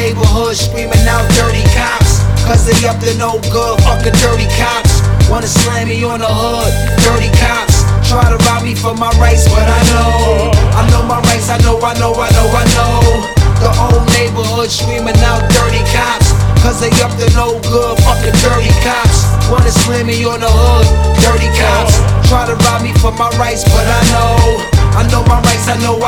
neighborhood screaming out dirty cops, cause they up to no good, fucking dirty cops. Wanna slam me on the hood, dirty cops. Try to rob me for my rights, but I know my rights, I know. The whole neighborhood screaming out dirty cops, cause they up to no good, fucking dirty cops. Wanna slam me on the hood, dirty cops. Try to rob me for my rights, but I know my rights, I know.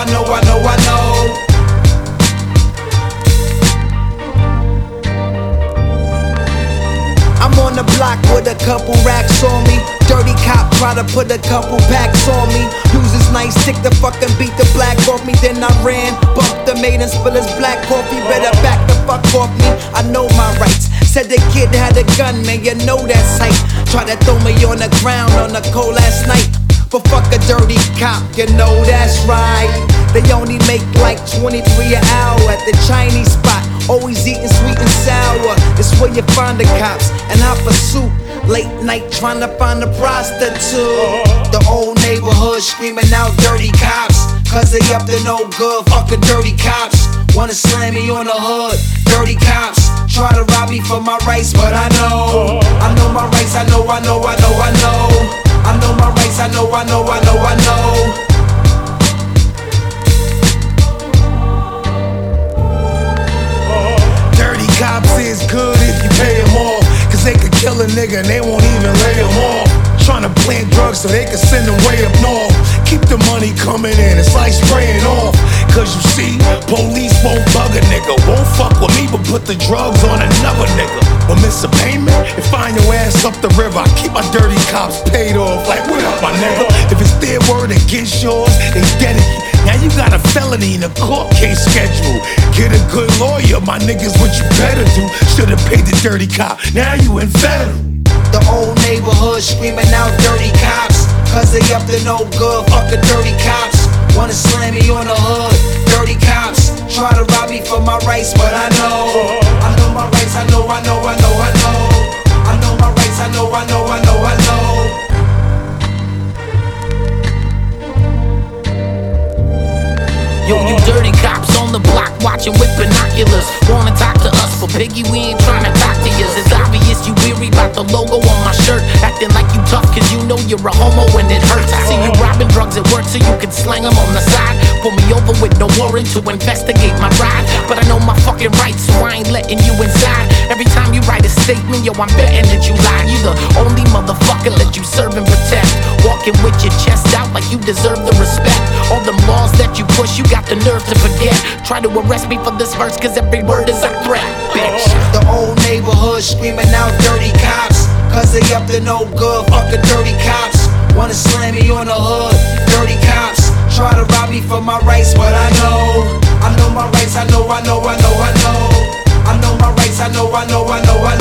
I'm on the block with a couple racks on me. Dirty cop try to put a couple packs on me. Use his nice stick to fucking beat the black off me. Then I ran, bumped the maid and spill his black coffee. Better back the fuck off me, I know my rights. Said the kid had a gun, man, you know that sight. Try to throw me on the ground on a cold last night. But fuck a dirty cop, you know that's right. They only make like 23 an hour at the Chinese spot. Always eating sweet and sour. It's where you find the cops and hop a soup. Late night trying to find a prostitute. The whole neighborhood screaming out dirty cops, cause they up to no good, fucking dirty cops. Wanna slam me on the hood, dirty cops. Try to rob me for my rights, but I know my rights, I know. I know my rights, I know. Dirty cops is good if you pay them off, cause they could kill a nigga and they won't even lay him off. Tryna plant drugs so they can send them way up north. Keep the money coming in, it's like spraying off. Cause you see, police won't bug a nigga, won't fuck with me but put the drugs on another nigga. But miss a payment and find your ass up the river. I keep my dirty cops paid off, like what up my nigga? If it's their word against yours, they dead it. Now you got a felony in a court case schedule. Get a good lawyer, my niggas, what you better do. Should've paid the dirty cop, now you in federal. The whole neighborhood screaming out dirty cops, cause they up to no good, fucking dirty cops. Wanna slam me on the hood, dirty cops. Try to rob me for my rights, but I know my rights, I know. I know my rights, I know. Yo, you dirty cops on the block watching with binoculars. Wanna talk to us, but Biggie, we ain't tryna talk to you. It's obvious you weary about the logo on my shirt. Acting like you tough cause you know you're a homo and it hurts. I see you robbing drugs at work so you can slang them on the side. Pull me over with no warrant to investigate my ride. But I know my fucking rights, so I ain't letting you inside. Every time you write a statement, yo, I'm betting that you lie. You the only motherfucker that you serve and protect. Walking with your chest out like you deserve the respect. All them laws that you push, you got the nerve to forget. Try to arrest me for this verse cause every word is a threat, bitch. The whole neighborhood screaming out dirty cops, cause they up to no good, fucking dirty cops. Wanna slam me on the hood, dirty cops. Try to rob me for my rights, but I know my rights, I know. I know my rights, I know.